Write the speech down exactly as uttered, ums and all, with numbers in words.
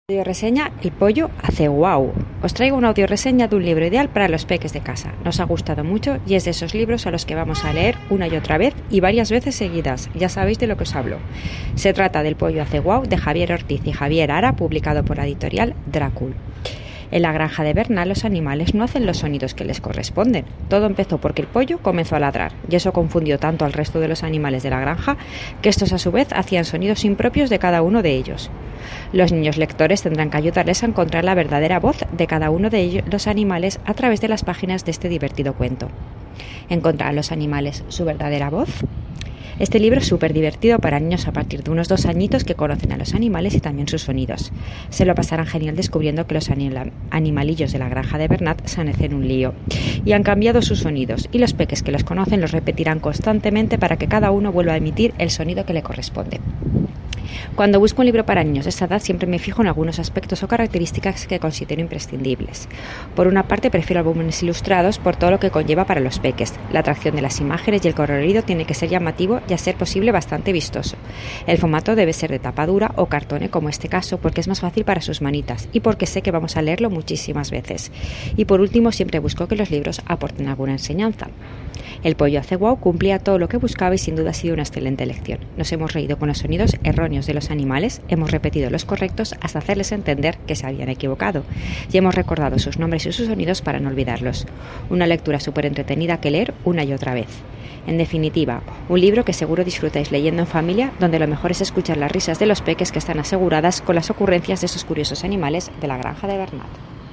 Audioreseña El pollo hace guau. Os traigo una audioreseña de un libro ideal para los peques de casa. Nos ha gustado mucho y es de esos libros a los que vamos a leer una y otra vez y varias veces seguidas. Ya sabéis de lo que os hablo. Se trata del pollo hace guau de Javier Ortiz y Javier Ara, publicado por la editorial Drácul. En la granja de Bernat los animales no hacen los sonidos que les corresponden. Todo empezó porque el pollo comenzó a ladrar y eso confundió tanto al resto de los animales de la granja que estos a su vez hacían sonidos impropios de cada uno de ellos. Los niños lectores tendrán que ayudarles a encontrar la verdadera voz de cada uno de ellos, los animales a través de las páginas de este divertido cuento. ¿Encontrarán los animales su verdadera voz? Este libro es súper divertido para niños a partir de unos dos añitos que conocen a los animales y también sus sonidos. Se lo pasarán genial descubriendo que los anima- animalillos de la granja de Bernat se han hecho en un lío y han cambiado sus sonidos, y los peques que los conocen los repetirán constantemente para que cada uno vuelva a emitir el sonido que le corresponde. Cuando busco un libro para niños de esta edad siempre me fijo en algunos aspectos o características que considero imprescindibles. Por una parte prefiero álbumes ilustrados por todo lo que conlleva para los peques. La atracción de las imágenes y el colorido tiene que ser llamativo y a ser posible bastante vistoso. El formato debe ser de tapa dura o cartone como este caso porque es más fácil para sus manitas y porque sé que vamos a leerlo muchísimas veces. Y por último siempre busco que los libros aporten alguna enseñanza. El pollo hace guau cumplía todo lo que buscaba y sin duda ha sido una excelente lección. Nos hemos reído con los sonidos erróneos de los animales, hemos repetido los correctos hasta hacerles entender que se habían equivocado y hemos recordado sus nombres y sus sonidos para no olvidarlos. Una lectura súper entretenida que leer una y otra vez. En definitiva, un libro que seguro disfrutáis leyendo en familia, donde lo mejor es escuchar las risas de los peques que están aseguradas con las ocurrencias de esos curiosos animales de la granja de Bernat.